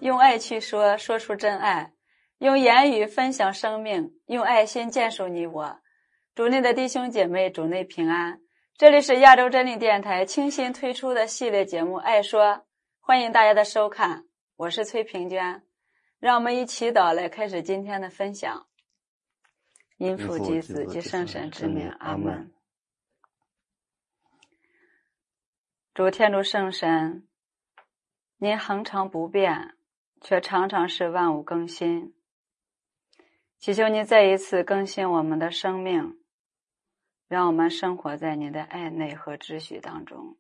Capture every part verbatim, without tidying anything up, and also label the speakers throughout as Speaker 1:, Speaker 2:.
Speaker 1: 用爱去说，说出真爱，用言语分享生命，用爱心建树你我。主内的弟兄姐妹，主内平安。这里是亚洲真理电台倾心推出的系列节目《爱说》，欢迎大家的收看，我是崔平娟。让我们以祈祷来开始今天的分享。因父及子及圣神之名，阿们。主天主圣神，您恒常不变，却常常使万物更新。祈求您再一次更新我们的生命，让我们生活在您的爱内和秩序当中。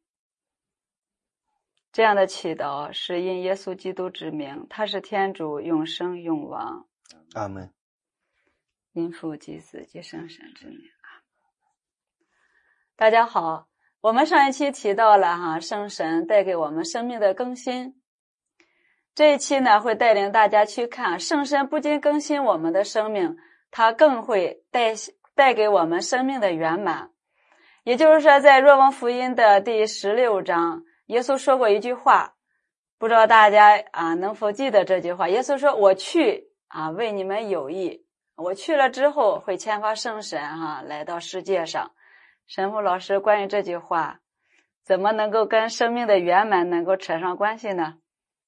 Speaker 1: 这样的祈祷是因耶稣基督之名，他是天主永生永王。
Speaker 2: 阿们。
Speaker 1: 因父及子及圣神之名，阿们。大家好，我们上一期提到了哈圣神带给我们生命的更新。这一期呢，会带领大家去看圣神不仅更新我们的生命，它更会带带给我们生命的圆满。也就是说，在若望福音的第十六章，耶稣说过一句话，不知道大家啊能否记得这句话。耶稣说：“我去啊，为你们有益。我去了之后，会遣发圣神哈、啊、来到世界上。”神父老师，关于这句话，怎么能够跟生命的圆满能够扯上关系呢？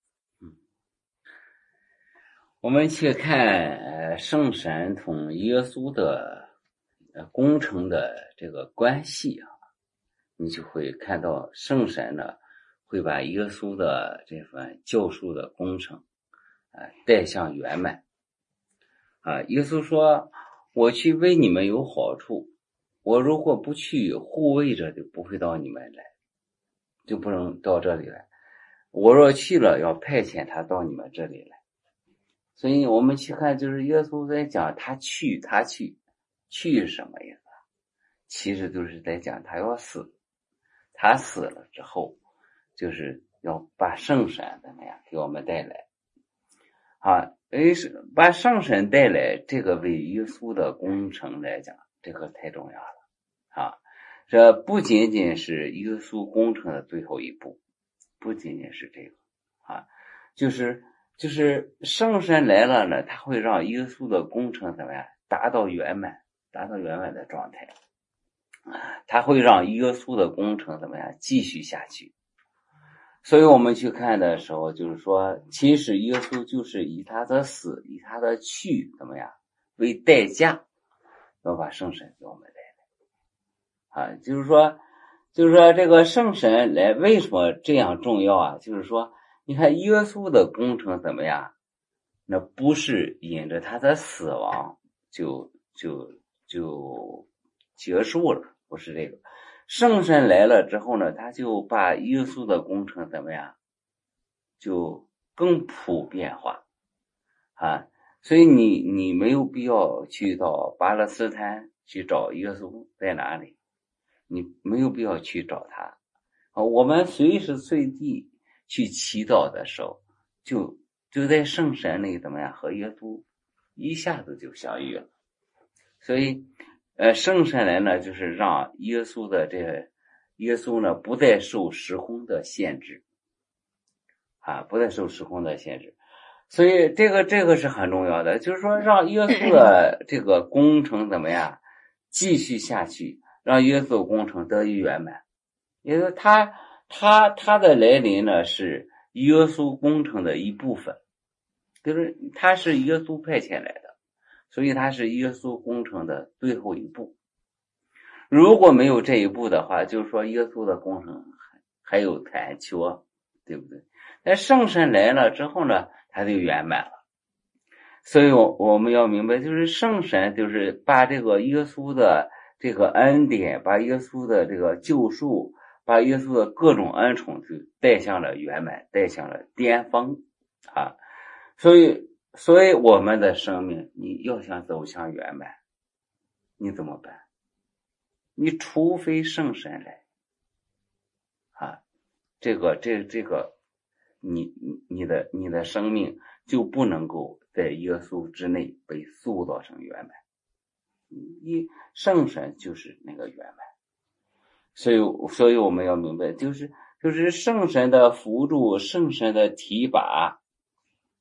Speaker 3: 我们去看呃圣神同耶稣的呃工程的这个关系啊，你就会看到圣神呢会把耶稣的这份救赎的工程啊、呃、带向圆满啊。耶稣说：“我去为你们有好处，我如果不去，护卫者就不会到你们来，就不能到这里来。我若去了，要派遣他到你们这里来。”所以我们去看，就是耶稣在讲他去他去去是什么意思？其实就是在讲他要死，他死了之后就是要把圣神怎么样给我们带来啊，诶是把圣神带来，这个为耶稣的工程来讲，这个太重要了啊。这不仅仅是耶稣工程的最后一步，不仅仅是这个啊，就是就是圣神来了呢，他会让耶稣的工程怎么样达到圆满，达到圆满的状态。他会让耶稣的工程怎么样继续下去。所以我们去看的时候，就是说，其实耶稣就是以他的死，以他的去怎么样为代价，要把圣神给我们带来。啊，就是说，就是说这个圣神来为什么这样重要啊？就是说，你看耶稣的工程怎么样？那不是引着他的死亡就就就结束了，不是这个。圣神来了之后呢，他就把耶稣的工程怎么样，就更普遍化啊。所以你你没有必要去到巴勒斯坦去找耶稣在哪里，你没有必要去找他啊。我们随时随地去祈祷的时候，就就在圣神里怎么样和耶稣一下子就相遇了。所以呃圣神来呢，就是让耶稣的这个耶稣呢不再受时空的限制啊，不再受时空的限制。所以这个这个是很重要的，就是说让耶稣的这个工程怎么样继续下去，让耶稣的工程得以圆满。也就是他他他的来临呢是耶稣工程的一部分，就是他是耶稣派遣来的，所以他是耶稣工程的最后一步。如果没有这一步的话，就是说耶稣的工程还有残缺，对不对？但圣神来了之后呢，他就圆满了。所以我我们要明白，就是圣神就是把这个耶稣的这个恩典，把耶稣的这个救赎，把耶稣的各种恩宠就带向了圆满，带向了巅峰啊。所以所以我们的生命你要想走向圆满，你怎么办？你除非圣神来啊，这个这这个你你的你的生命就不能够在耶稣之内被塑造成圆满。你圣神就是那个圆满。所以所以我们要明白，就是就是圣神的辅助，圣神的提拔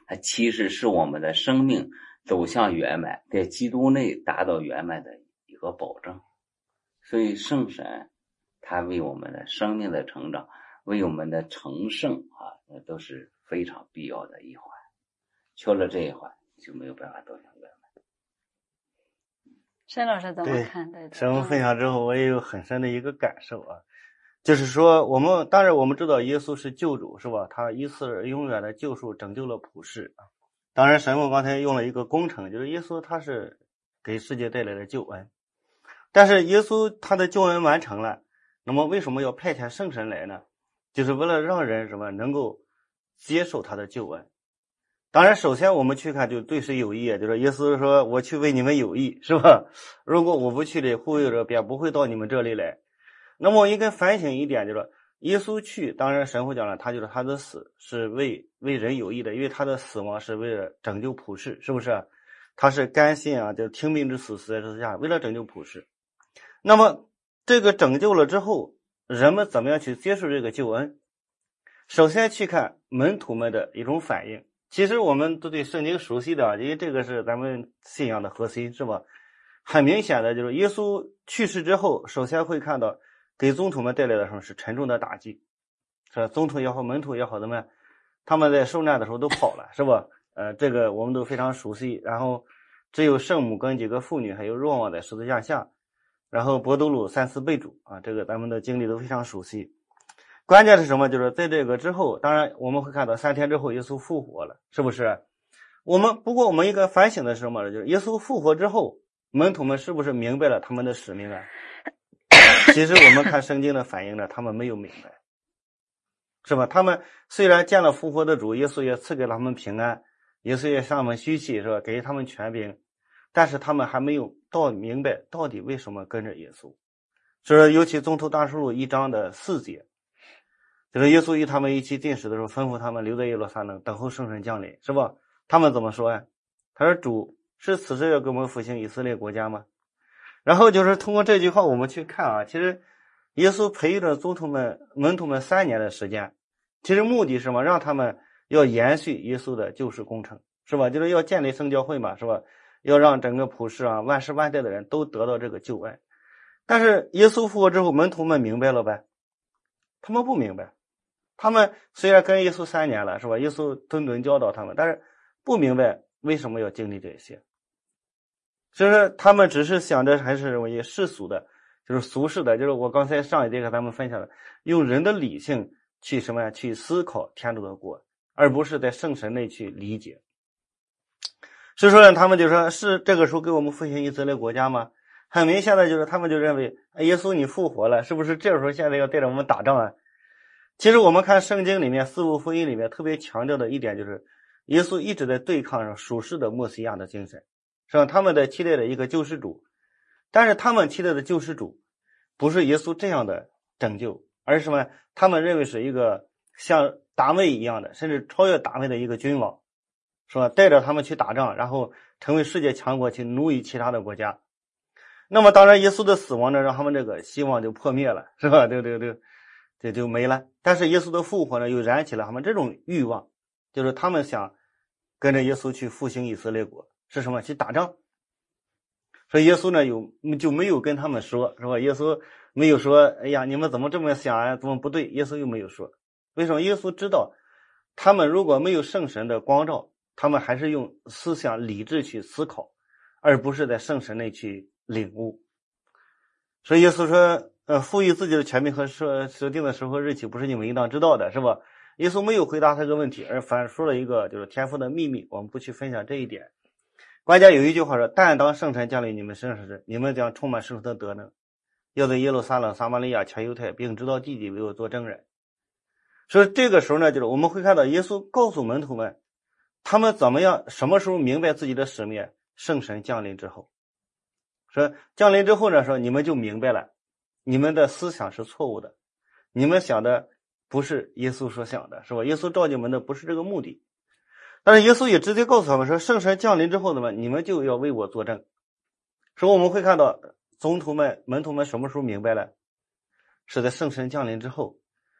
Speaker 3: 它其实是我们的生命走向圆满，在基督内达到圆满的一个保证。所以圣神它为我们的生命的成长，为我们的成圣啊，那都是非常必要的一环。缺了这一环，就没有办法走向圆满。
Speaker 1: 申老师怎么
Speaker 2: 对
Speaker 1: 看待的？
Speaker 2: 神父分享之后，我也有很深的一个感受啊，就是说，我们当然我们知道耶稣是救主，是吧？他一次永远的救赎拯救了普世啊。当然，神父刚才用了一个工程，就是耶稣他是给世界带来了救恩，但是耶稣他的救恩完成了，那么为什么要派遣圣神来呢？就是为了让人什么能够接受他的救恩。当然，首先我们去看就对谁有益，就是耶稣说我去为你们有益，是吧？如果我不去的，护佑者便不会到你们这里来。那么我应该反省一点，就是耶稣去，当然神父讲了，他就是他的死是为为人有益的，因为他的死亡是为了拯救普世，是不是？他是甘心啊，就听命之死，死在十字架，为了拯救普世。那么这个拯救了之后，人们怎么样去接受这个救恩？首先去看门徒们的一种反应。其实我们都对圣经熟悉的，因为这个是咱们信仰的核心，是吧？很明显的就是耶稣去世之后，首先会看到给宗徒们带来的什么是沉重的打击，是吧？宗徒也好，门徒也好，怎么样？他们在受难的时候都跑了，是吧？呃，这个我们都非常熟悉。然后只有圣母跟几个妇女还有若望在十字架下，然后伯多禄三次被主啊，这个咱们的经历都非常熟悉。关键是什么？就是在这个之后，当然我们会看到三天之后耶稣复活了，是不是？我们不过我们一个反省的是什么呢？就是耶稣复活之后，门徒们是不是明白了他们的使命啊？其实我们看圣经的反应呢，他们没有明白，是吧？他们虽然见了复活的主，耶稣也赐给了他们平安，耶稣也向他们虚气，是吧？给他们权柄，但是他们还没有到明白到底为什么跟着耶稣。所以说，尤其宗徒大事录一章的四节，就是耶稣与他们一起进食的时候，吩咐他们留在耶路撒冷等候圣神降临，是吧？他们怎么说呀？他说：“主是此时要给我们复兴以色列国家吗？”然后就是通过这句话我们去看啊，其实耶稣培育了宗徒们门徒们三年的时间，其实目的是什么？让他们要延续耶稣的救世工程，是吧？就是要建立圣教会嘛，是吧？要让整个普世啊万世万代的人都得到这个救恩。但是耶稣复活之后，门徒们明白了呗？他们不明白。他们虽然跟耶稣三年了，是吧？耶稣谆谆教导他们，但是不明白为什么要经历这些。所以说他们只是想着还是认为世俗的，就是俗世的，就是我刚才上一节和咱们分享的，用人的理性去什么呀？去思考天主的国，而不是在圣神内去理解。所以说呢，他们就说是这个时候给我们复兴以色列国家吗？很明显的就是他们就认为耶稣你复活了，是不是这时候现在要带着我们打仗啊？其实我们看圣经里面四部福音里面特别强调的一点就是耶稣一直在对抗属世的默西亚的精神，是吧？他们在期待的一个救世主，但是他们期待的救世主不是耶稣这样的拯救，而是什么？他们认为是一个像达味一样的，甚至超越达味的一个君王，是吧？带着他们去打仗，然后成为世界强国，去奴役其他的国家。那么当然耶稣的死亡呢，让他们这个希望就破灭了，是吧？对对对，这就没了。但是耶稣的复活呢，又燃起了他们这种欲望，就是他们想跟着耶稣去复兴以色列国，是什么？去打仗。所以耶稣呢有就没有跟他们说，是吧？耶稣没有说哎呀你们怎么这么想啊，怎么不对？耶稣又没有说。为什么？耶稣知道他们如果没有圣神的光照，他们还是用思想理智去思考，而不是在圣神内去领悟。所以耶稣说呃，赋予自己的权柄和设设定的时候日期不是你们应当知道的，是吧？耶稣没有回答这个问题，而反说了一个就是天父的秘密，我们不去分享这一点。关键有一句话说，但当圣神降临你们身上时，你们将充满圣神的德能，要在耶路撒冷、撒玛利亚、全犹太并直到地极为我做证人。所以这个时候呢，就是我们会看到耶稣告诉门徒们他们怎么样什么时候明白自己的使命，圣神降临之后。说降临之后呢，说你们就明白了，你们的思想是错误的，你们想的不是耶稣所想的，是吧？耶稣召你们的不是这个目的。但是耶稣也直接告诉他们说，圣神降临之后呢，你们就要为我作证。所以我们会看到宗徒们门徒们什么时候明白了，是在圣神降临之后。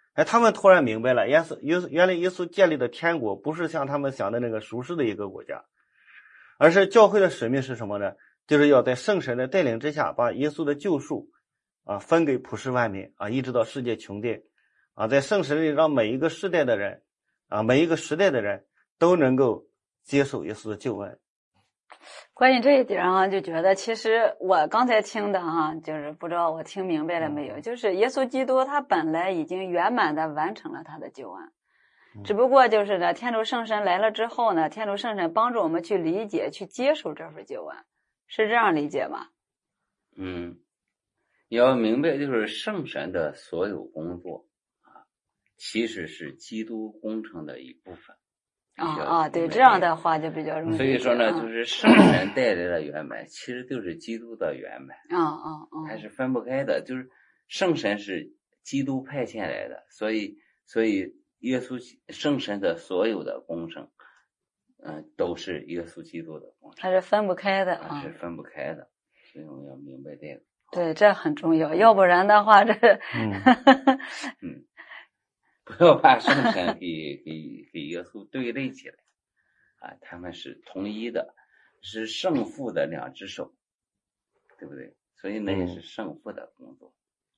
Speaker 2: 哎，他们突然明白了，耶稣耶稣原来耶稣建立的天国不是像他们想的那个舒适的一个国家，而是教会的使命是什么呢？就是要在圣神的带领之下，把耶稣的救赎啊分给普世万民啊，一直到世界穷尽啊，在圣神里让每一个世代的人啊，每一个时代的人都能够接受耶稣的救恩。
Speaker 1: 关于这一点啊，就觉得其实我刚才听的哈、啊，就是不知道我听明白了没有，就是耶稣基督他本来已经圆满的完成了他的救恩，只不过就是呢，天主圣神来了之后呢，天主圣神帮助我们去理解、去接受这份救恩，是这样理解吗？
Speaker 3: 嗯，你要明白，就是圣神的所有工作啊，其实是基督工程的一部分。
Speaker 1: 啊啊，对，这样的话就比较容易。
Speaker 3: 所以说呢，就是圣神带来的圆满，其实就是基督的圆满。
Speaker 1: 啊啊啊，
Speaker 3: 它是分不开的。就是圣神是基督派遣来的，所以所以耶稣圣神的所有的工程，嗯、呃，都是耶稣基督的工程，
Speaker 1: 它是分不开的
Speaker 3: 啊，
Speaker 1: 啊，
Speaker 3: 是分不开的。所以我们要明白这个。
Speaker 1: 对，这很重要，要不然的话，这
Speaker 3: 嗯嗯。不要把圣神给给给耶稣对立起来啊，他们是统一的，是圣父的两只手，对不对？所以那也是圣父的工作。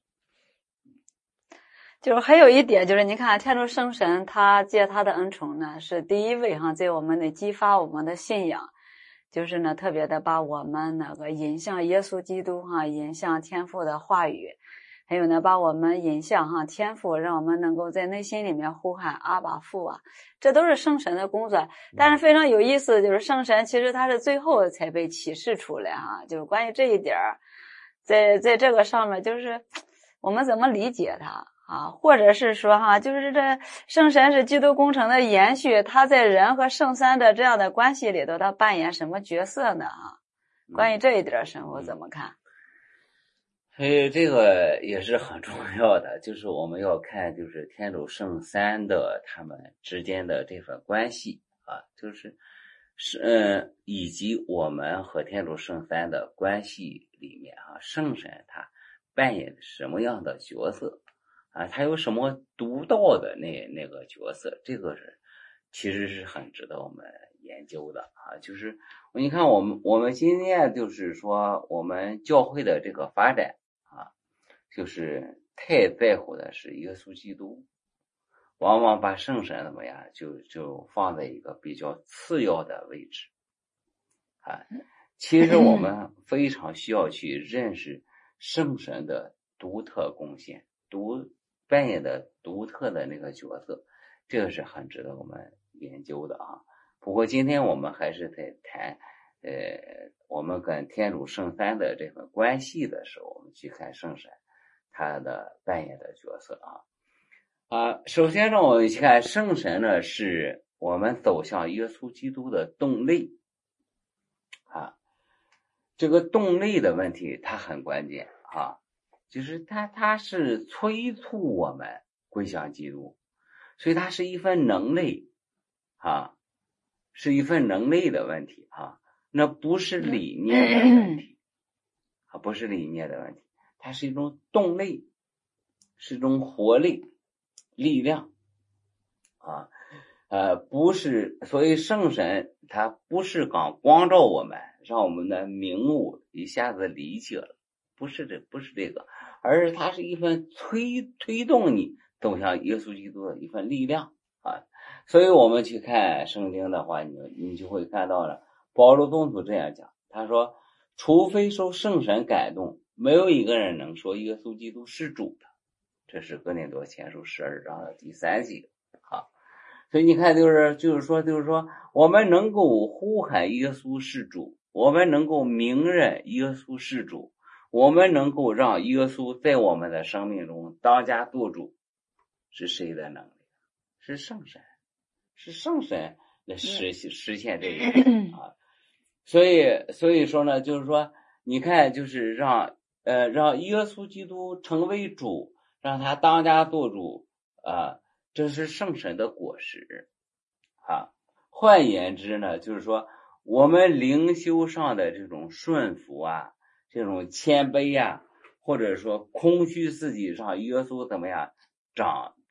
Speaker 1: 就是还有一点，就是你看天主圣神他借他的恩宠呢，是第一位哈，在我们的激发我们的信仰，就是呢特别的把我们那个引向耶稣基督哈，引向天父的话语。还有呢，把我们引向哈天父，让我们能够在内心里面呼喊阿爸父啊，这都是圣神的工作。但是非常有意思，就是圣神其实它是最后才被启示出来哈。就是关于这一点，在在这个上面，就是我们怎么理解它啊？或者是说哈，就是这圣神是基督工程的延续，他在人和圣三的这样的关系里头，他扮演什么角色呢？啊，关于这一点，神父怎么看？
Speaker 3: 所以这个也是很重要的，就是我们要看就是天主圣三的他们之间的这份关系啊，就是是嗯，以及我们和天主圣三的关系里面啊，圣神他扮演什么样的角色啊，他有什么独到的那那个角色，这个是其实是很值得我们研究的啊。就是你看我们我们今天就是说我们教会的这个发展啊，就是太在乎的是耶稣基督，往往把圣神怎么样就就放在一个比较次要的位置啊。其实我们非常需要去认识圣神的独特贡献，独扮演的独特的那个角色，这个是很值得我们研究的啊。不过今天我们还是在谈呃，我们跟天主圣三的这份关系的时候，我们去看圣神他的扮演的角色啊啊。首先呢，我们去看圣神呢，是我们走向耶稣基督的动力啊。这个动力的问题它很关键啊，就是它它是催促我们归向基督，所以它是一份能力啊，是一份能力的问题啊。那不是理念的问题啊，不是理念的问题，它是一种动力，是一种活力、力量啊，呃，不是，所以圣神它不是刚光照我们，让我们的明悟一下子理解了，不是这，不是这个，而是它是一份推推动你走向耶稣基督的一份力量啊。所以我们去看圣经的话，你你就会看到了。保罗宗徒这样讲，他说除非受圣神感动，没有一个人能说耶稣基督是主的，这是哥林多前书十二章的第三节啊。所以你看，就是就是说就是说我们能够呼喊耶稣是主，我们能够明认耶稣是主，我们能够让耶稣在我们的生命中当家作主，是谁的能力？是圣神，是圣神来实实现这个啊。所以，所以说呢，就是说，你看，就是让呃让耶稣基督成为主，让他当家作主啊，这是圣神的果实啊。换言之呢，就是说，我们灵修上的这种顺服啊，这种谦卑啊，或者说空虚自己，让耶稣怎么样长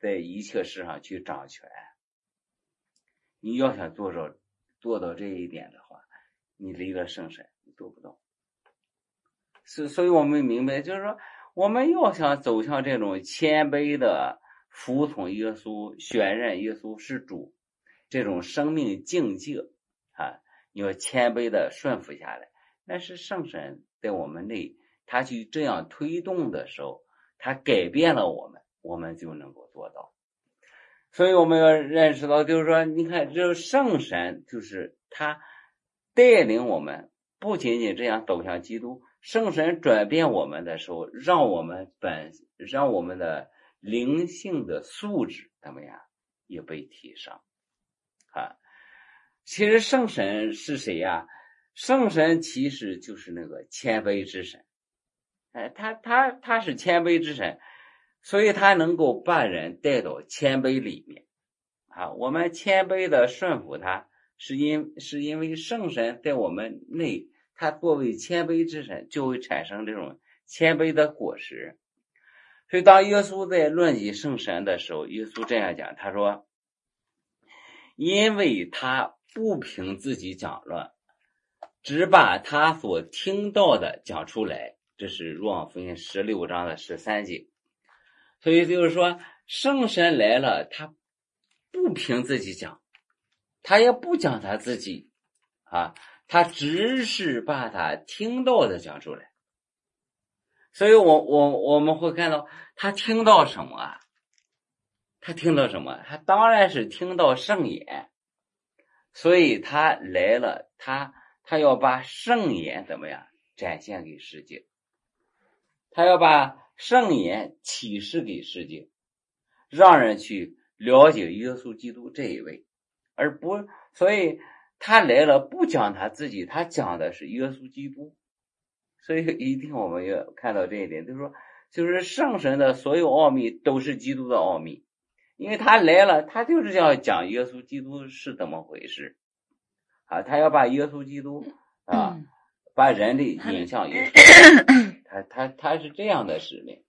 Speaker 3: 在一切事上去掌权。你要想做到做到这一点的话，你离了圣神你做不到。所所以我们明白，就是说我们要想走向这种谦卑的服从耶稣、选任耶稣是主这种生命境界啊，你要谦卑的顺服下来，那是圣神在我们内他去这样推动的时候，他改变了我们，我们就能够做到。所以我们要认识到，就是说你看这圣神就是他带领我们，不仅仅这样走向基督，圣神转变我们的时候，让我们本让我们的灵性的素质怎么样也被提升啊。其实圣神是谁呀？圣神其实就是那个谦卑之神，哎，他他他是谦卑之神，所以他能够把人带到谦卑里面啊。我们谦卑的顺服他，是因是因为圣神在我们内，他作为谦卑之神，就会产生这种谦卑的果实。所以当耶稣在论及圣神的时候，耶稣这样讲，他说因为他不凭自己讲论，只把他所听到的讲出来，这是若望福音十六章的十三节。所以就是说圣神来了，他不凭自己讲，他也不讲他自己啊，他只是把他听到的讲出来。所以我我我们会看到他听到什么啊？他听到什么？他当然是听到圣言。所以他来了，他他要把圣言怎么样展现给世界，他要把圣言启示给世界，让人去了解耶稣基督这一位，而不所以他来了不讲他自己，他讲的是耶稣基督。所以一定我们要看到这一点，就是说就是圣神的所有奥秘都是基督的奥秘，因为他来了，他就是要讲耶稣基督是怎么回事啊，他要把耶稣基督啊，把人类引向耶稣，他他他是这样的使命。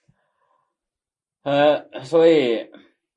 Speaker 3: 呃，所以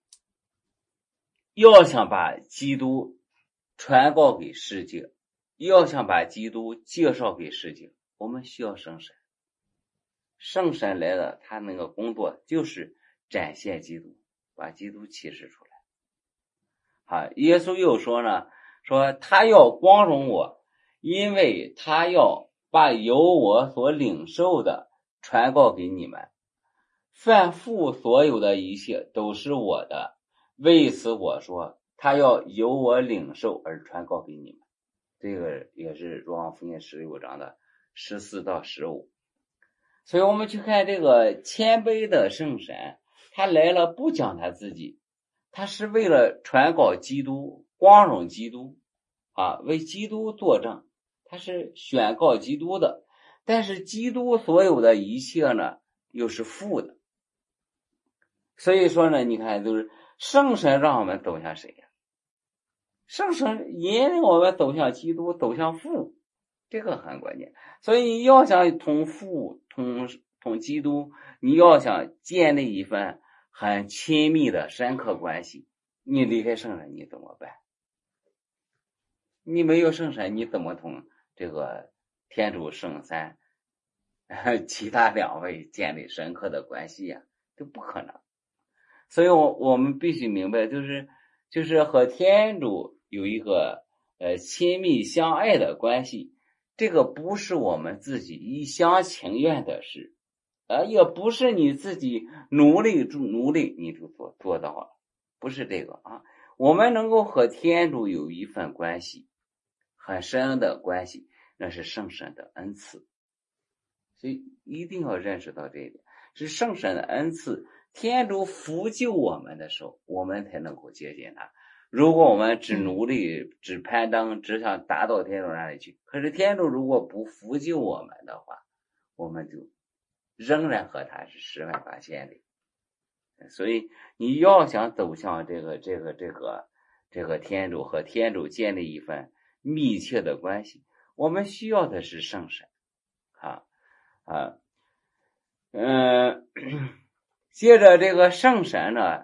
Speaker 3: 要想把基督传告给世界，要想把基督介绍给世界，我们需要圣神。圣神来了，他那个工作就是展现基督，把基督启示出来。好，耶稣又说呢，说他要光荣我，因为他要把由我所领受的传告给你们。凡父所有的一切都是我的，为此我说他要由我领受而传告给你们。这个也是若望福音十六章的十四到十五。所以我们去看这个谦卑的圣神，他来了不讲他自己，他是为了传告基督，光荣基督啊，为基督作证，他是宣告基督的。但是基督所有的一切呢，又是父的。所以说呢，你看就是圣神让我们走向谁呀？圣神引领我们走向基督，走向父，这个很关键。所以你要想同父同同基督，你要想建立一份很亲密的深刻关系，你离开圣神你怎么办？你没有圣神，你怎么同这个天主圣三其他两位建立深刻的关系呀？这不可能。所以我我们必须明白，就是就是和天主有一个呃亲密相爱的关系，这个不是我们自己一厢情愿的事，呃，也不是你自己努力努力你就做做到了，不是这个啊。我们能够和天主有一份关系，很深的关系，那是圣神的恩赐。所以一定要认识到这一点，是圣神的恩赐。天主扶救我们的时候，我们才能够接近他。如果我们只努力只攀登，只想达到天主那里去，可是天主如果不扶救我们的话，我们就仍然和他是十万八千里。所以你要想走向这个这个这个这个天主，和天主建立一份密切的关系，我们需要的是圣神啊啊嗯。接着这个圣神呢，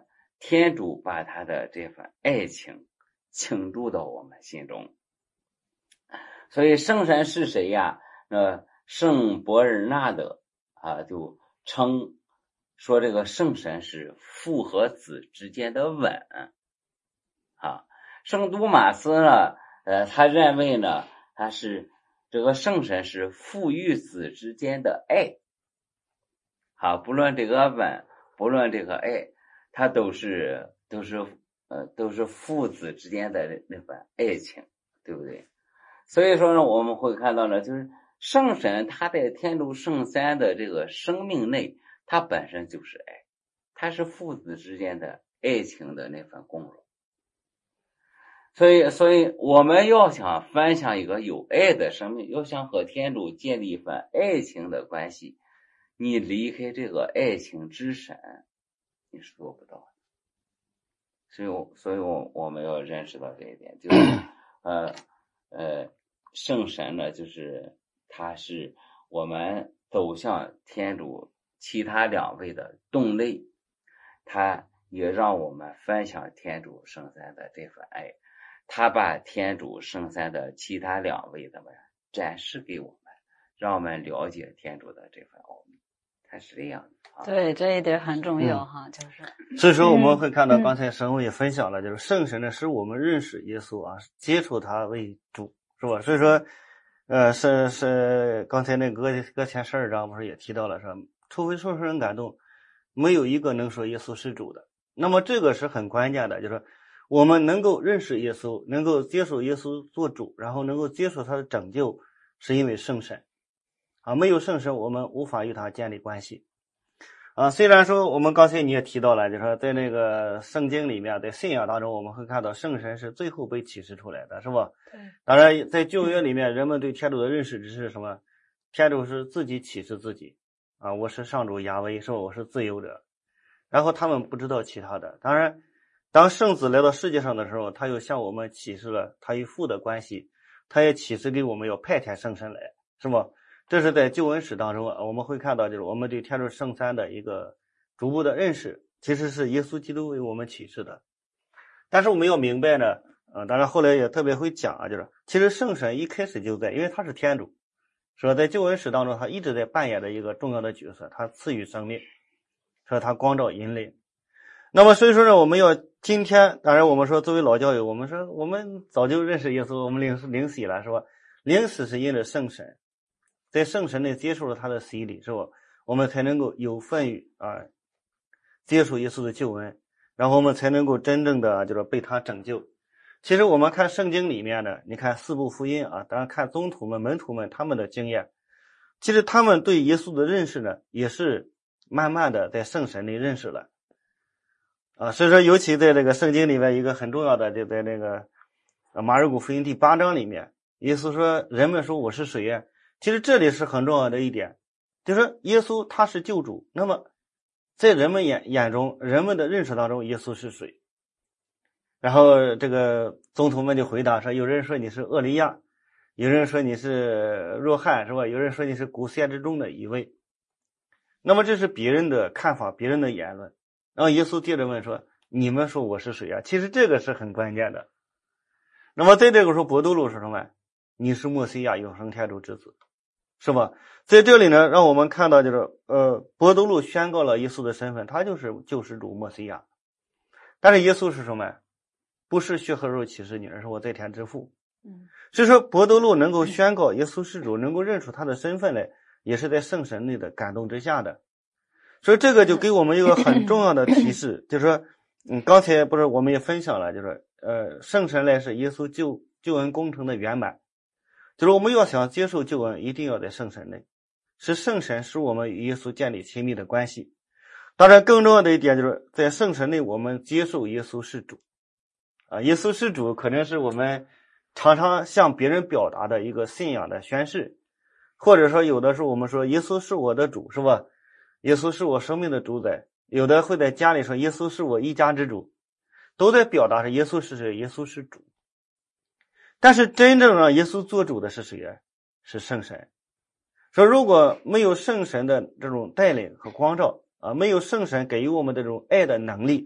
Speaker 3: 天主把他的这份爱情倾注到我们心中。所以圣神是谁呀？那圣伯尔纳德啊就称说这个圣神是父和子之间的吻啊。圣多马斯呢，呃，他认为呢，他是这个圣神是父与子之间的爱啊，不论这个吻，不论这个爱，它都是都是呃都是父子之间的那份爱情，对不对？所以说呢，我们会看到呢，就是圣神他在天主圣三的这个生命内，它本身就是爱，它是父子之间的爱情的那份共融。所以，所以我们要想分享一个有爱的生命，要想和天主建立一份爱情的关系，你离开这个爱情之神，你是做不到的。所以，所以我我们要认识到这一点，就是呃呃，圣神呢，就是它是我们走向天主其他两位的动力，它也让我们分享天主圣三的这份爱。他把天主圣三的其他两位的们展示给我们，让我们了解天主的这份奥秘，它是这样的啊。
Speaker 1: 对，这一点很重要哈，嗯、就是。
Speaker 2: 所以说我们会看到，刚才神父也分享了，就是圣神呢，使我们认识耶稣啊，接触他为主，是吧？所以说，呃，是是刚才那个搁前十二章不是也提到了，是吧？除非受圣人感动，没有一个能说耶稣是主的。那么这个是很关键的，就是说。我们能够认识耶稣，能够接受耶稣做主，然后能够接受他的拯救，是因为圣神啊，没有圣神我们无法与他建立关系啊。虽然说我们刚才你也提到了，就是说在那个圣经里面，在信仰当中我们会看到圣神是最后被启示出来的，是吧？
Speaker 1: 对。
Speaker 2: 当然在旧约里面，人们对天主的认识只是什么？天主是自己启示自己啊，我是上主亚威，是吧？我是自由者，然后他们不知道其他的。当然当圣子来到世界上的时候，他又向我们启示了他与父的关系，他也启示给我们要派遣圣神来，是吗？这是在救恩史当中啊，我们会看到就是我们对天主圣三的一个逐步的认识，其实是耶稣基督为我们启示的。但是我们要明白呢，呃，当然后来也特别会讲啊，就是其实圣神一开始就在，因为他是天主，是吧？在救恩史当中，他一直在扮演的一个重要的角色，他赐予生命，说他光照引领。那么所以说呢，我们要今天，当然我们说作为老教友，我们说我们早就认识耶稣，我们领领洗了，是吧？领洗是因着圣神，在圣神内接受了他的洗礼，是吧？我们才能够有份于啊接受耶稣的救恩，然后我们才能够真正的就是被他拯救。其实我们看圣经里面的，你看四部福音啊，当然看宗徒们、门徒们他们的经验，其实他们对耶稣的认识呢，也是慢慢的在圣神内认识了。啊，所以说，尤其在这个圣经里面，一个很重要的，就在那个马尔谷福音第八章里面，耶稣说：“人们说我是谁呀？”其实这里是很重要的一点，就是耶稣他是救主。那么，在人们眼眼中，人们的认识当中，耶稣是谁？然后这个宗徒们就回答说：“有人说你是厄利亚，有人说你是若翰，是吧？有人说你是古先知中的一位。”那么这是别人的看法，别人的言论。然后耶稣接着问说：“你们说我是谁啊？”其实这个是很关键的。那么在这个时候，伯多禄是什么？你是默西亚，永生天主之子，是吧？在这里呢，让我们看到就是呃，伯多禄宣告了耶稣的身份，他就是救世主默西亚。但是耶稣是什么？不是血和肉启示你，而是我在天之父。
Speaker 1: 嗯，
Speaker 2: 所以说伯多禄能够宣告耶稣是主，能够认出他的身份来，也是在圣神内的感动之下的。所以这个就给我们一个很重要的提示，就是说，嗯，刚才不是我们也分享了，就是呃，圣神来是耶稣救救恩工程的圆满，就是我们要想接受救恩，一定要在圣神内，是圣神使我们与耶稣建立亲密的关系。当然，更重要的一点就是在圣神内，我们接受耶稣是主，啊，耶稣是主可能是我们常常向别人表达的一个信仰的宣誓，或者说有的时候我们说耶稣是我的主，是吧？耶稣是我生命的主宰，有的会在家里说耶稣是我一家之主，都在表达着耶稣是谁，耶稣是主。但是真正让耶稣做主的是谁啊？是圣神。说如果没有圣神的这种带领和光照啊，没有圣神给予我们这种爱的能力，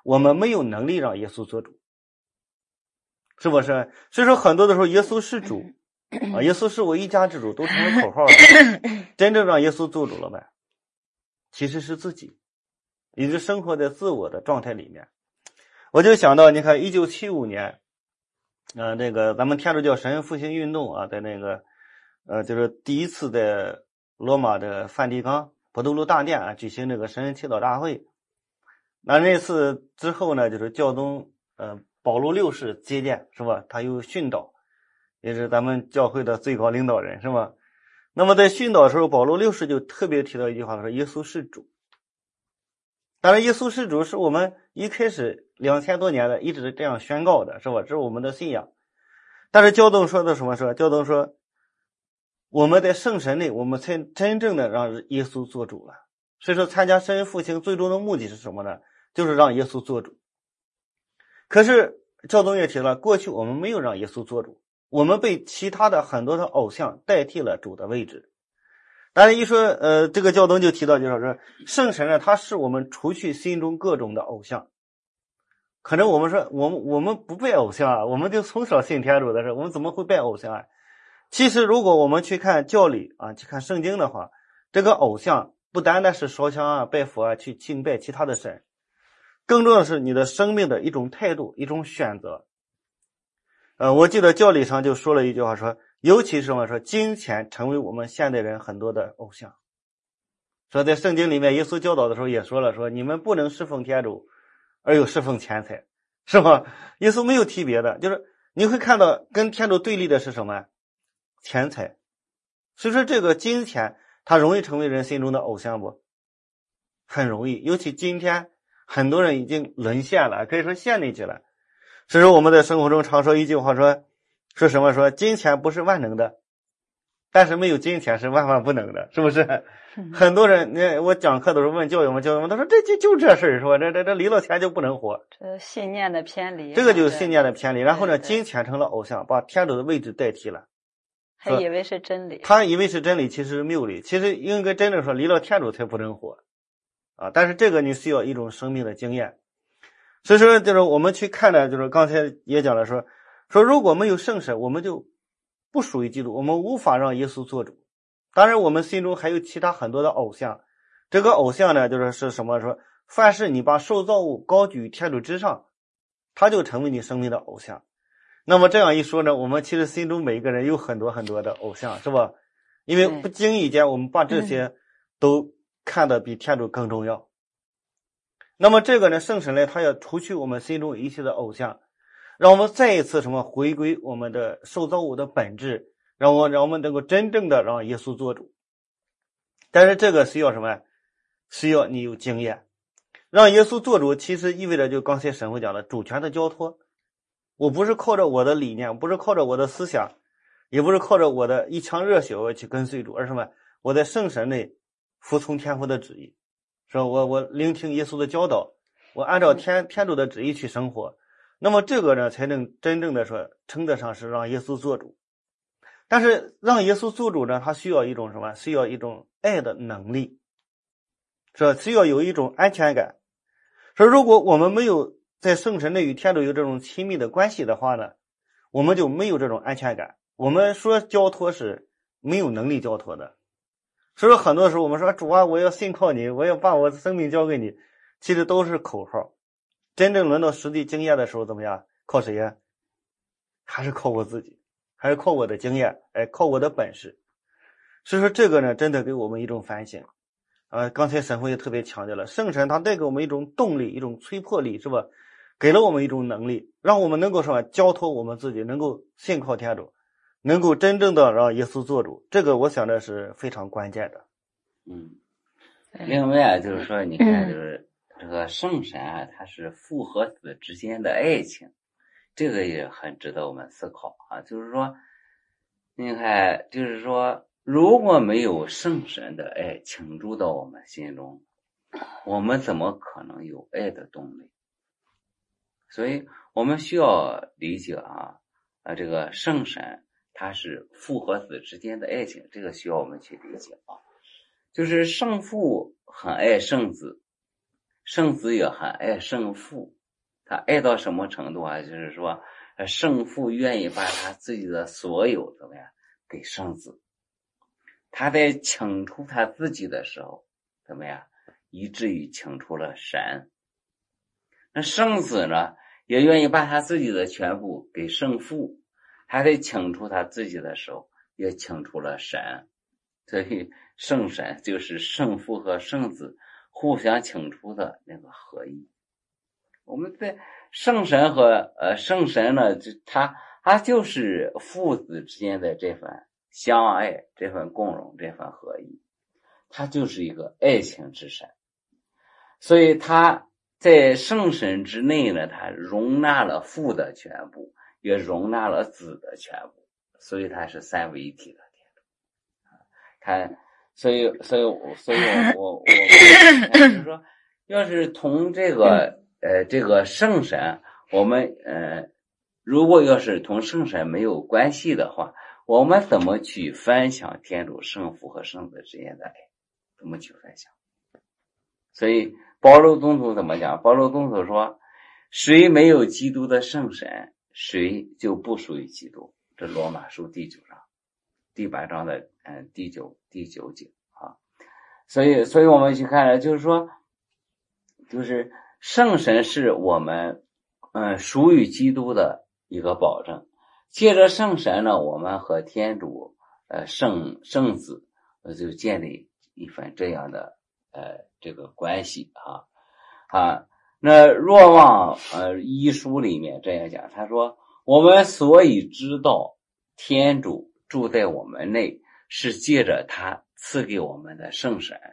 Speaker 2: 我们没有能力让耶稣做主，是不是？所以说很多的时候耶稣是主啊，耶稣是我一家之主都成为口号了，真正让耶稣做主了呗，其实是自己一直生活在自我的状态里面。我就想到你看一九七五年呃那个咱们天主教神恩复兴运动啊，在那个呃就是第一次在罗马的梵蒂冈博多禄大殿啊举行这个神恩祈祷大会。那那次之后呢，就是教宗呃保禄六世接见，是吧？他又训导，也是咱们教会的最高领导人，是吧？那么在训导的时候，保禄六世就特别提到一句话，说耶稣是主。当然耶稣是主是我们一开始两千多年的一直这样宣告的，是吧？这是我们的信仰。但是教宗说的什么？说教宗说我们在圣神内我们才真正的让耶稣做主了。所以说参加神恩复兴最终的目的是什么呢？就是让耶稣做主。可是教宗也提了，过去我们没有让耶稣做主，我们被其他的很多的偶像代替了主的位置。当然一说呃，这个教宗就提到就是说圣神呢，它是我们除去心中各种的偶像。可能我们说我们我们不拜偶像啊，我们就从小信天主的事，我们怎么会拜偶像啊？其实如果我们去看教理啊，去看圣经的话，这个偶像不单单是烧香啊拜佛啊去敬拜其他的神，更重要的是你的生命的一种态度，一种选择。呃，我记得教理上就说了一句话，说尤其是什么，说金钱成为我们现代人很多的偶像。说在圣经里面耶稣教导的时候也说了，说你们不能侍奉天主而又侍奉钱财，是吧？耶稣没有提别的，就是你会看到跟天主对立的是什么？钱财。所以说这个金钱它容易成为人心中的偶像不？很容易，尤其今天很多人已经沦陷了，可以说陷进去了。所以说我们在生活中常说一句话，说说什么？说金钱不是万能的，但是没有金钱是万万不能的，是不是？很多人，你我讲课的时候问教友们，教友们他说这就就这事儿，是吧？这这这离了钱就不能活，
Speaker 1: 这信念的偏离，
Speaker 2: 这个就是信念的偏离。然后呢，
Speaker 1: 对对
Speaker 2: 金钱成了偶像，把天主的位置代替了，
Speaker 1: 还以为是真理，
Speaker 2: 他以为是真理，其实是谬理。其实应该真正说，离了天主才不能活啊！但是这个你需要一种生命的经验。所以说，就是我们去看的，就是刚才也讲了说，说如果没有圣神，我们就不属于基督，我们无法让耶稣做主。当然我们心中还有其他很多的偶像，这个偶像呢就是是什么？说凡是你把受造物高举天主之上，他就成为你生命的偶像。那么这样一说呢，我们其实心中每一个人有很多很多的偶像，是吧？因为不经意间我们把这些都看得比天主更重要。那么这个呢，圣神呢，他要除去我们心中一切的偶像，让我们再一次什么回归我们的受造物的本质，让我让我们能够真正的让耶稣做主。但是这个需要什么？需要你有经验。让耶稣做主其实意味着就刚才神父讲的主权的交托。我不是靠着我的理念，不是靠着我的思想，也不是靠着我的一腔热血我去跟随主，而是什么？我在圣神内服从天父的旨意，说我我聆听耶稣的教导，我按照天天主的旨意去生活。那么这个呢，才能真正的说称得上是让耶稣做主。但是让耶稣做主呢，他需要一种什么？需要一种爱的能力，是需要有一种安全感。说如果我们没有在圣神内与天主有这种亲密的关系的话呢，我们就没有这种安全感。我们说交托是没有能力交托的。所以说很多时候我们说主啊，我要信靠你，我要把我的生命交给你，其实都是口号。真正轮到实际经验的时候怎么样？靠谁呀？还是靠我自己，还是靠我的经验，哎，靠我的本事。所以说这个呢，真的给我们一种反省。呃，刚才神父也特别强调了，圣神它带给我们一种动力，一种催迫力，是吧？给了我们一种能力，让我们能够什么？交托我们自己，能够信靠天主，能够真正的让耶稣做主。这个我想的是非常关键的。
Speaker 3: 嗯，另外啊，就是说，你看，就是这个圣神啊，它是父和子之间的爱情，这个也很值得我们思考啊。就是说，你看，就是说，如果没有圣神的爱倾注到我们心中，我们怎么可能有爱的动力？所以我们需要理解啊，啊，这个圣神它是父和子之间的爱情，这个需要我们去理解啊。就是圣父很爱圣子， 圣子也很爱圣父，他爱到什么程度啊？就是说，圣父愿意把他自己的所有怎么样给圣子，他在请出他自己的时候，怎么样，以至于请出了神。那圣子呢，也愿意把他自己的全部给圣父，他在请出他自己的时候，也请出了神。所以圣神就是圣父和圣子互相请出的那个合一。我们在圣神和呃圣神呢，就他他就是父子之间的这份相爱，这份共荣，这份合一，他就是一个爱情之神。所以他在圣神之内呢，他容纳了父的全部，也容纳了子的全部，所以他是三位一体的天主。看，所以所以所以我我我就是说，要是同这个呃这个圣神，我们呃如果要是同圣神没有关系的话，我们怎么去分享天主圣父和圣子之间的爱？怎么去分享？所以保禄宗徒怎么讲？保禄宗徒说，谁没有基督的圣神，谁就不属于基督。这罗马书第九章第八章的嗯第九第九节啊。所以所以我们去看了，就是说，就是圣神是我们嗯属于基督的一个保证。借着圣神呢，我们和天主呃圣圣子呃就建立一份这样的呃这个关系啊啊。那若望呃一书里面这样讲，他说，我们所以知道天主住在我们内，是借着他赐给我们的圣神。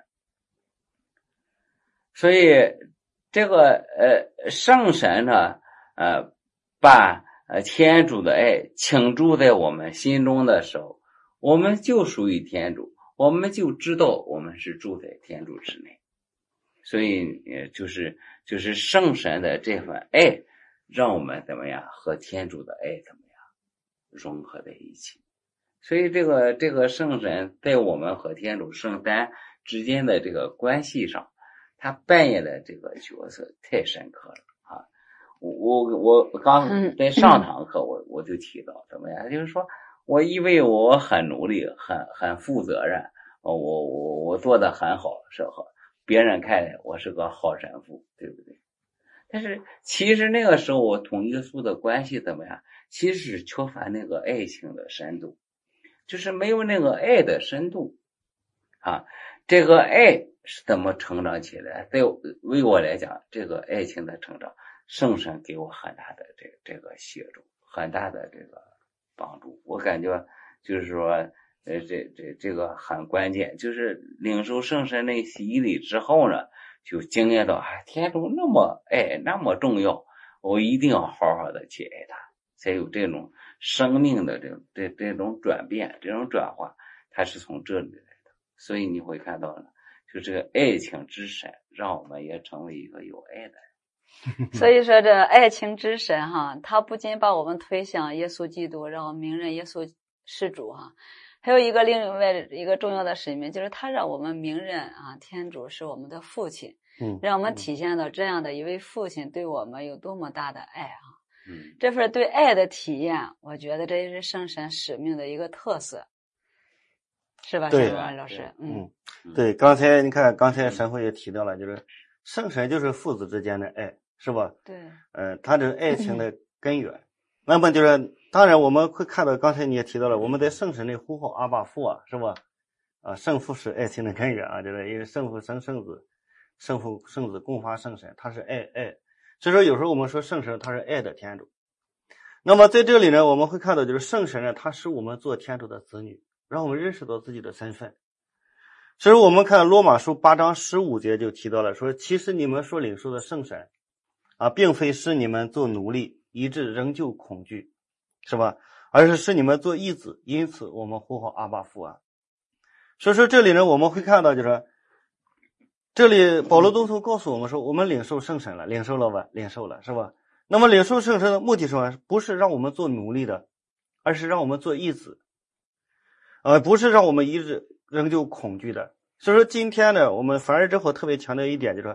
Speaker 3: 所以这个呃圣神呢呃把呃天主的爱倾注在我们心中的时候，我们就属于天主，我们就知道我们是住在天主之内。所以呃就是就是圣神的这份爱，让我们怎么样和天主的爱怎么样融合在一起。所以这个这个圣神在我们和天主圣三之间的这个关系上，他扮演的这个角色太深刻了啊！我我我刚在上堂课我我就提到怎么样，就是说我以为我很努力，很很负责任，我我我做的很好，是好，别人看来我是个好神父，对不对？但是其实那个时候我同耶稣的关系怎么样？其实是缺乏那个爱情的深度，就是没有那个爱的深度啊。这个爱是怎么成长起来？对为我来讲，这个爱情的成长，圣神给我很大的这这个协助，很大的这个帮助。我感觉就是说，呃，这这这个很关键，就是领受圣神的洗礼之后呢，就经验到啊，天主那么爱，那么重要，我一定要好好的去爱他，才有这种生命的这种这这种转变，这种转化，它是从这里来的。所以你会看到呢，就这个爱情之神，让我们也成为一个有爱的人。
Speaker 1: 所以说，这爱情之神哈，他不仅把我们推向耶稣基督，让我们明认耶稣是主哈，还有一个另外一个重要的使命，就是他让我们明认啊，天主是我们的父亲，
Speaker 2: 嗯，
Speaker 1: 让我们体现到这样的一位父亲对我们有多么大的爱啊。
Speaker 3: 嗯，
Speaker 1: 这份对爱的体验，我觉得这也是圣神使命的一个特色，是吧？
Speaker 2: 对
Speaker 1: 王老师，嗯，
Speaker 2: 对，刚才你看，刚才神父也提到了，就是圣神就是父子之间的爱，是吧？
Speaker 1: 对，
Speaker 2: 嗯、呃，他这是爱情的根源。那么就是，当然我们会看到，刚才你也提到了，我们在圣神内呼号阿爸父啊，是吧？啊，圣父是爱情的根源啊，就是因为圣父生圣子，圣父圣子共发圣神，他是爱爱。所以说有时候我们说圣神他是爱的天主。那么在这里呢，我们会看到就是圣神呢，他使我们做天主的子女，让我们认识到自己的身份。所以我们看罗马书八章十五节就提到了，说其实你们所领受的圣神啊，并非使你们做奴隶以致仍旧恐惧，是吧？而是使你们做义子，因此我们呼号阿爸父啊。所以说这里呢，我们会看到就是这里保罗宗徒告诉我们说，我们领受圣神了，领受了吧，领受了，是吧？那么领受圣神的目的是什么？不是让我们做奴隶的，而是让我们做义子，呃，不是让我们一直仍旧恐惧的。所以说今天呢，我们反而之后特别强调一点，就是说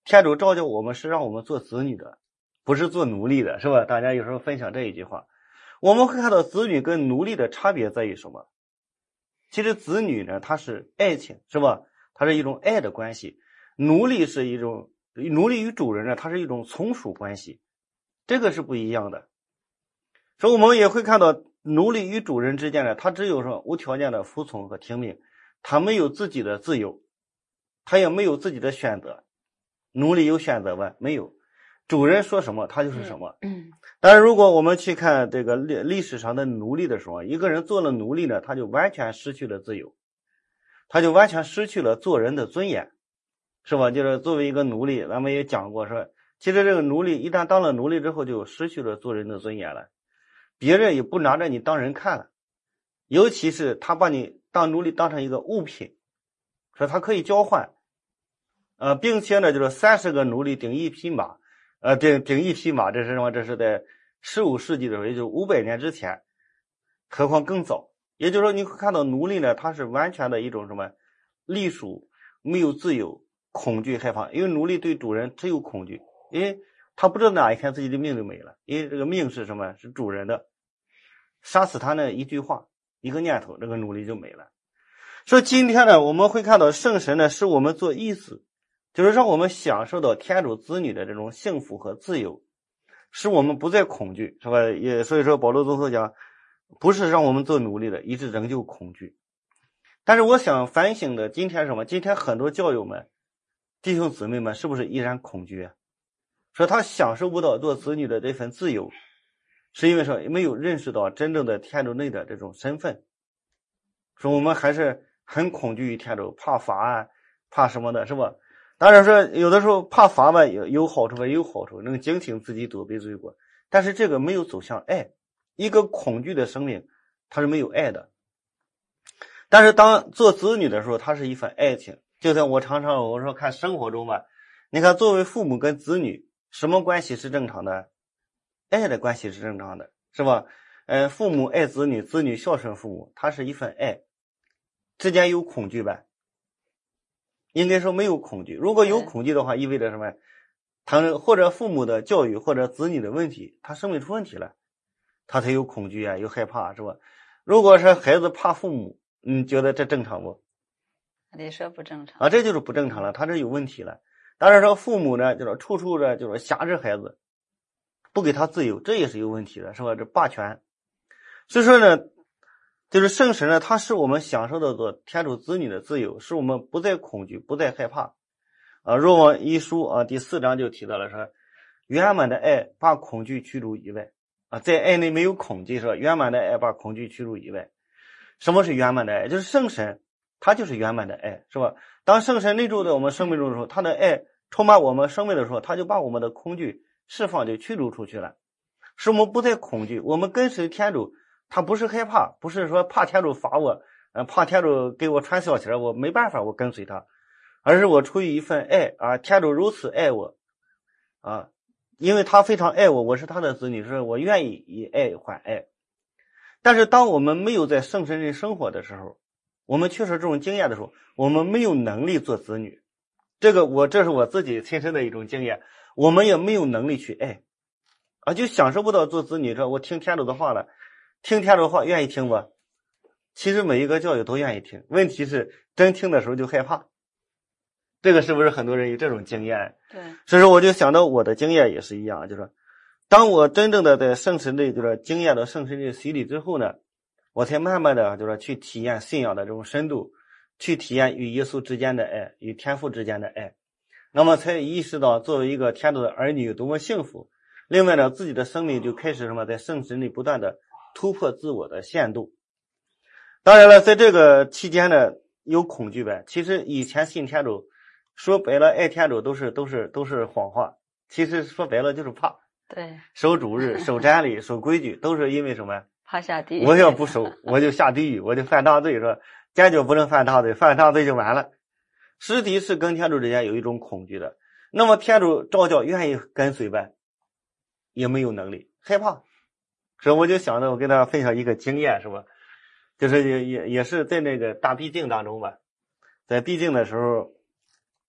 Speaker 2: 天主召叫我们是让我们做子女的，不是做奴隶的，是吧？大家有时候分享这一句话，我们会看到子女跟奴隶的差别在于什么？其实子女呢，它是爱情，是吧？它是一种爱的关系。奴隶是一种，奴隶与主人呢，它是一种从属关系，这个是不一样的。所以我们也会看到奴隶与主人之间呢，他只有说无条件的服从和听命，他没有自己的自由，他也没有自己的选择。奴隶有选择吗？没有，主人说什么他就是什么。
Speaker 1: 嗯，
Speaker 2: 但是如果我们去看这个历历史上的奴隶的时候，一个人做了奴隶呢，他就完全失去了自由，他就完全失去了做人的尊严，是吧？就是作为一个奴隶，咱们也讲过说，其实这个奴隶一旦当了奴隶之后，就失去了做人的尊严了，别人也不拿着你当人看了，尤其是他把你当奴隶当成一个物品，说他可以交换，呃，并且呢，就是三十个奴隶顶一匹马，呃，顶顶一匹马，这是什么？这是在十五世纪的时候，也就是五百年之前，何况更早。也就是说，你会看到奴隶呢，他是完全的一种什么隶属，没有自由，恐惧害怕，因为奴隶对主人只有恐惧，因为他不知道哪一天自己的命就没了，因为这个命是什么？是主人的，杀死他那一句话，一个念头，这个奴隶就没了。所以今天呢，我们会看到圣神呢，使我们做义子，就是让我们享受到天主子女的这种幸福和自由，使我们不再恐惧，是吧？也所以说保罗宗所讲，不是让我们做奴隶的，以致仍旧恐惧。但是我想反省的，今天什么？今天很多教友们、弟兄姊妹们，是不是依然恐惧啊？说他享受不到做子女的这份自由，是因为说没有认识到真正的天主内的这种身份，说我们还是很恐惧于天主，怕罚啊，怕什么的，是吧？当然说有的时候怕罚吧，有有好处吧，有好处，能警醒自己躲避罪过，但是这个没有走向爱。一个恐惧的生命，它是没有爱的。但是当做子女的时候，它是一份爱情。就像我常常我说看生活中吧，你看作为父母跟子女，什么关系是正常的？爱的关系是正常的，是吧？呃，父母爱子女，子女孝顺父母，它是一份爱。之间有恐惧吧？应该说没有恐惧。如果有恐惧的话，意味着什么？他或者父母的教育，或者子女的问题，他生命出问题了，他才有恐惧啊，有害怕，是吧？如果是孩子怕父母，你觉得这正常不？
Speaker 1: 你说不正常
Speaker 2: 啊，这就是不正常了，他这有问题了。当然说父母呢，就是处处的就是辖制孩子，不给他自由，这也是有问题的，是吧？这霸权。所以说呢，就是圣神呢，它使我们享受到做天主子女的自由，使我们不再恐惧，不再害怕。啊，若望一书啊第四章就提到了说，圆满的爱把恐惧驱逐以外。啊，在爱内没有恐惧，是吧？圆满的爱把恐惧驱逐以外。什么是圆满的爱？就是圣神，它就是圆满的爱，是吧？当圣神内住在我们生命中的时候，他的爱充满我们生命的时候，他就把我们的恐惧释放，就驱逐出去了，使我们不再恐惧。我们跟随天主，他不是害怕，不是说怕天主罚我，呃，怕天主给我传消息，我没办法，我跟随他，而是我出于一份爱啊，天主如此爱我啊，因为他非常爱我，我是他的子女，是我愿意以爱还爱。但是当我们没有在圣神里生活的时候，我们缺少这种经验的时候，我们没有能力做子女。这个我这是我自己亲身的一种经验，我们也没有能力去爱啊，就享受不到做子女。说我听天主的话了，听天主的话愿意听吧？其实每一个教友都愿意听，问题是真听的时候就害怕。这个是不是很多人有这种经验？
Speaker 1: 对，
Speaker 2: 所以说我就想到我的经验也是一样，就是当我真正的在圣神的就是经验到圣神的洗礼之后呢，我才慢慢的就是去体验信仰的这种深度，去体验与耶稣之间的爱，与天父之间的爱，那么才意识到作为一个天主的儿女有多么幸福。另外呢，自己的生命就开始什么，在圣神里不断的突破自我的限度。当然了，在这个期间呢，有恐惧呗。其实以前信天主，说白了爱天主都是都是都是谎话，其实说白了就是怕。
Speaker 1: 对，
Speaker 2: 守主日、守瞻礼、守规矩，都是因为什么？
Speaker 1: 怕下地狱。
Speaker 2: 我要不守，我就下地狱，我就犯大罪，说坚决不能犯大罪，犯大罪就完了。实体是跟天主之间有一种恐惧的。那么天主召教愿意跟随呗，也没有能力，害怕。所以我就想着我跟大家分享一个经验，是吧？就是也也也是在那个大闭境当中吧，在闭境的时候，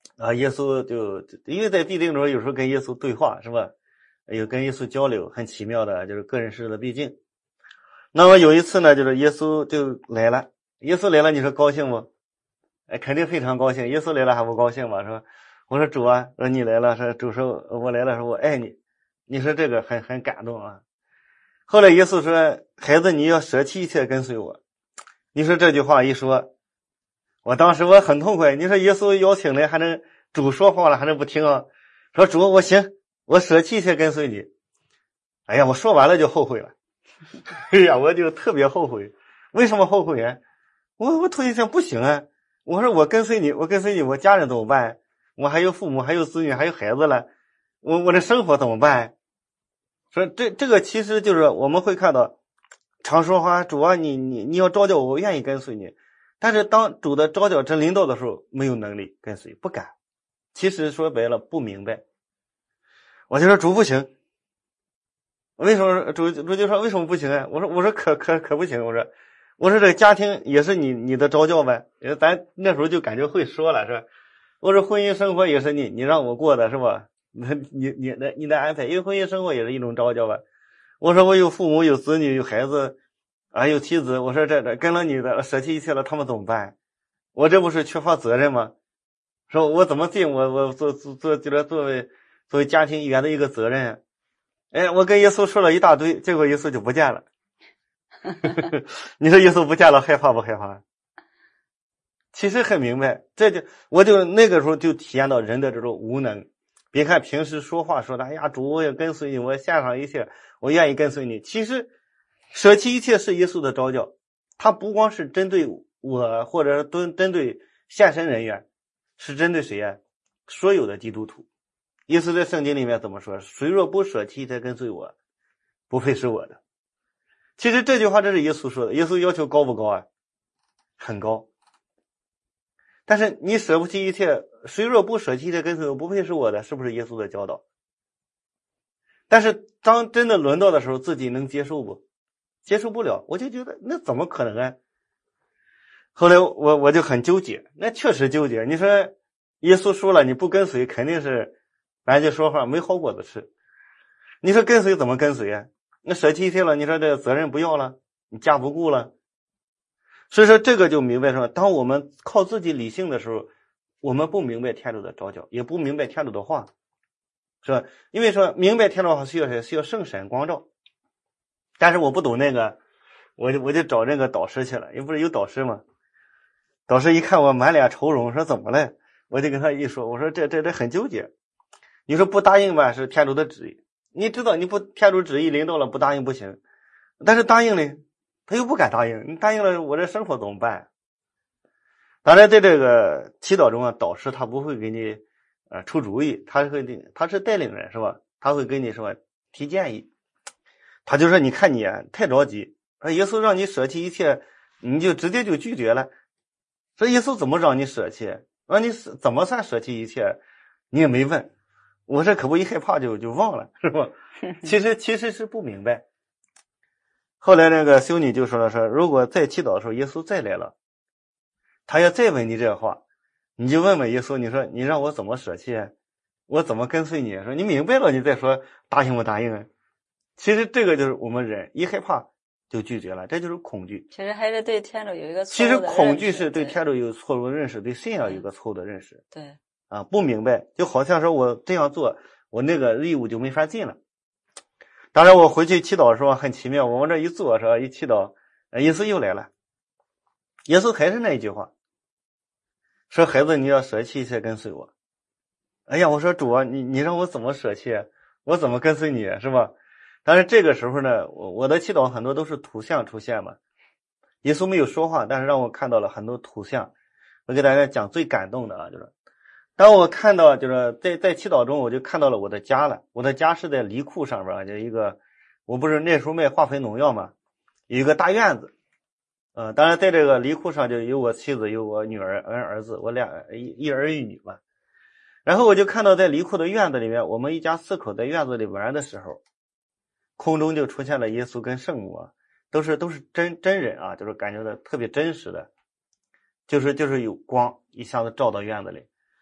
Speaker 2: 啊，耶稣就因为在必定中有时候跟耶稣对话是吧？有跟耶稣交流，很奇妙的，就是个人式的毕竟。那么有一次呢，就是耶稣就来了，耶稣来了，你说高兴不？哎，肯定非常高兴。耶稣来了还不高兴吗？是吧？我说主啊，说你来了，说主说我来了，说我爱你。你说这个很很感动啊。后来耶稣说，孩子你要舍弃一切跟随我。你说这句话一说，我当时我很痛快。你说耶稣邀请来还能主说话了还能不听啊？说主我行，我舍弃一切跟随你。哎呀，我说完了就后悔了。哎呀，我就特别后悔。为什么后悔啊？我我突然想不行啊。我说我跟随你，我跟随你，我家人怎么办？我还有父母，还有子女，还有孩子了，我我的生活怎么办？说这这个其实就是我们会看到，常说话主啊，你你你要召叫我，我愿意跟随你。但是当主的召叫真领导的时候，没有能力跟随，不敢。其实说白了不明白。我就说主不行，为什么主主就说为什么不行啊？我说我说可可可不行，我说我说这个家庭也是你你的召叫呗，咱那时候就感觉会说了是吧？我说婚姻生活也是你你让我过的是吧？你你你的你的安排，因为婚姻生活也是一种召叫吧。我说我有父母有子女有孩子啊有妻子，我说这这跟了你的舍弃一切了，他们怎么办？我这不是缺乏责任吗？说我怎么尽我我做做做就是作为作为家庭一员的一个责任。哎，我跟耶稣说了一大堆，结果耶稣就不见了。你说耶稣不见了，害怕不害怕？其实很明白，这就我就那个时候就体验到人的这种无能。别看平时说话说的，哎呀，主我也跟随你，我献上一切，我愿意跟随你。其实舍弃一切是耶稣的召叫，他不光是针对我，或者针针对献身人员，是针对谁呀？所有的基督徒。耶稣在圣经里面怎么说？谁若不舍弃一切跟随我，不配是我的。其实这句话这是耶稣说的，耶稣要求高不高啊？很高。但是你舍不弃一切，谁若不舍弃一切跟随我，不配是我的，是不是耶稣的教导？但是当真的轮到的时候，自己能接受不？接受不了，我就觉得那怎么可能啊？后来我我就很纠结，那确实纠结。你说耶稣说了，你不跟随，肯定是咱就说话没好果子吃。你说跟随怎么跟随啊？那舍弃一切了，你说这责任不要了，你家不顾了。所以说这个就明白说，当我们靠自己理性的时候，我们不明白天主的召叫，也不明白天主的话，是吧？因为说明白天主的话需要谁？需要圣神光照。但是我不懂那个，我就我就找那个导师去了，也不是有导师吗？导师一看我满脸愁容，说怎么了？我就跟他一说，我说这这这很纠结。你说不答应吧，是天主的旨意，你知道你不天主旨意临到了，不答应不行。但是答应呢，他又不敢答应，你答应了我这生活怎么办？当然在这个祈祷中啊，导师他不会给你呃出主意，他会他是带领人是吧？他会给你什么提建议。他就说你看你啊太着急，说耶稣让你舍弃一切，你就直接就拒绝了。说耶稣怎么让你舍弃？让你怎么算舍弃一切？你也没问。我这可不一害怕就就忘了，是吧？其实其实是不明白。后来那个修女就说了，说如果再祈祷的时候耶稣再来了，他要再问你这话，你就问问耶稣，你说你让我怎么舍弃？我怎么跟随你？说你明白了，你再说答应不答应？其实这个就是我们人一害怕就拒绝了，这就是恐惧。
Speaker 1: 其实还是对天主有一个错
Speaker 2: 其实
Speaker 1: 误的认识。
Speaker 2: 恐惧是对天主有错误的认识，对信仰有个错误的认识。
Speaker 1: 对
Speaker 2: 啊，不明白，就好像说我这样做，我那个义务就没法尽了。当然我回去祈祷的时候很奇妙，我往这一坐是吧，一祈祷，耶稣又来了。耶稣还是那一句话，说孩子你要舍弃一切跟随我。哎呀，我说主啊，你你让我怎么舍弃？我怎么跟随你是吧？但是这个时候呢，我我的祈祷很多都是图像出现嘛。耶稣没有说话，但是让我看到了很多图像。我给大家讲最感动的啊，就是当我看到就是在在祈祷中，我就看到了我的家了。我的家是在离库上边，就一个，我不是那时候卖化肥农药嘛，有一个大院子。呃，当然在这个离库上就有我妻子，有我女儿、儿儿子，我俩一一儿一女嘛。然后我就看到在离库的院子里面，我们一家四口在院子里玩的时候，空中就出现了耶稣跟圣母啊，都是都是真真人啊，就是感觉的特别真实的，就是就是有光一下子照到院子里。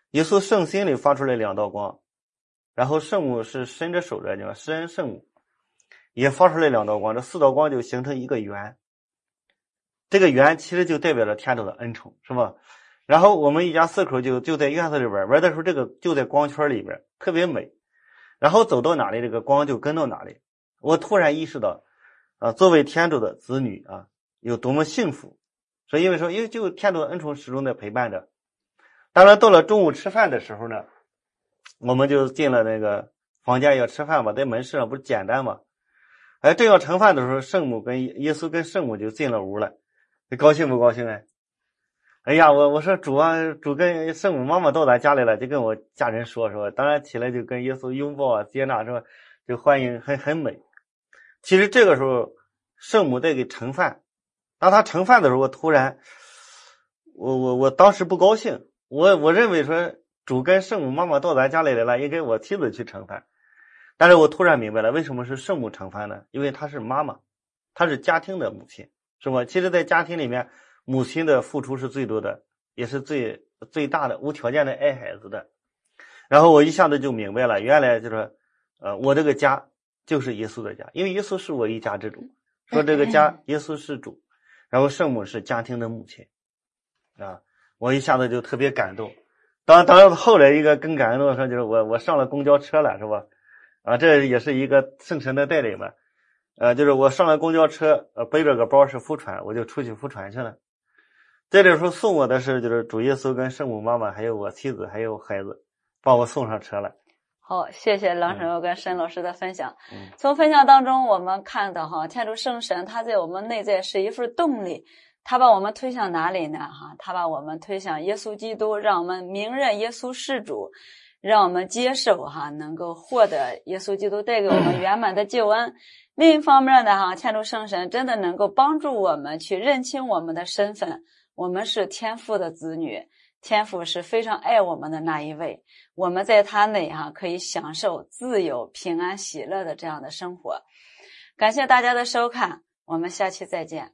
Speaker 2: 耶稣圣心里发出来两道光，然后圣母是伸着手的，叫施恩圣母，也发出来两道光，这四道光就形成一个圆。这个圆其实就代表着天主的恩宠，是吧？然后我们一家四口就就在院子里边玩的时候，这个就在光圈里边，特别美。然后走到哪里，这个光就跟到哪里。我突然意识到，啊，作为天主的子女啊，有多么幸福。所以因为说，因为就天主的恩宠始终在陪伴着。当然，到了中午吃饭的时候呢，我们就进了那个房间要吃饭嘛，在门市上不是简单嘛。哎，正要盛饭的时候，圣母跟耶稣跟圣母就进了屋了，你高兴不高兴哎？哎呀，我我说主啊，主跟圣母妈妈到咱家来了，就跟我家人说说，当然起来就跟耶稣拥抱啊，接纳是吧？就欢迎，很很美。其实这个时候，圣母在给盛饭，当他盛饭的时候，我突然，我我我当时不高兴，我我认为说主跟圣母妈妈到咱家里来了，应该我妻子去盛饭。但是我突然明白了，为什么是圣母盛饭呢？因为她是妈妈，她是家庭的母亲，是吧？其实在家庭里面，母亲的付出是最多的，也是最最大的，无条件的爱孩子的。然后我一下子就明白了，原来就是呃我这个家就是耶稣的家，因为耶稣是我一家之主，说这个家耶稣是主，然后圣母是家庭的母亲啊，我一下子就特别感动。当当然后来一个更感动的事就是我我上了公交车了，是吧？啊，这也是一个圣神的带领吧。呃，就是我上了公交车，呃，背着个包是福传，我就出去福传去了。在这时候送我的是就是主耶稣跟圣母妈妈，还有我妻子，还有孩子，把我送上车了。
Speaker 1: 好，谢谢郎神友跟申老师的分享。
Speaker 2: 嗯、
Speaker 1: 从分享当中，我们看到哈，天主圣神他在我们内在是一份动力，他把我们推向哪里呢？哈，他把我们推向耶稣基督，让我们明认耶稣是主。让我们接受哈，能够获得耶稣基督带给我们圆满的救恩。另一方面呢，哈，天主圣神真的能够帮助我们去认清我们的身份，我们是天父的子女，天父是非常爱我们的那一位，我们在他内哈可以享受自由、平安、喜乐的这样的生活。感谢大家的收看，我们下期再见。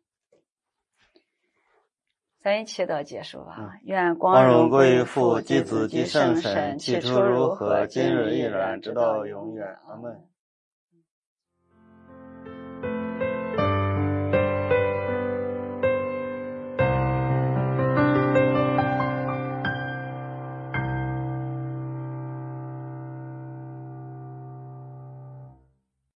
Speaker 1: 咱一祈祷结束吧。
Speaker 2: 嗯、
Speaker 1: 愿
Speaker 2: 光荣归于
Speaker 1: 父、
Speaker 2: 父、及子、及圣神，起初如何，今日亦然，直到永远。阿们。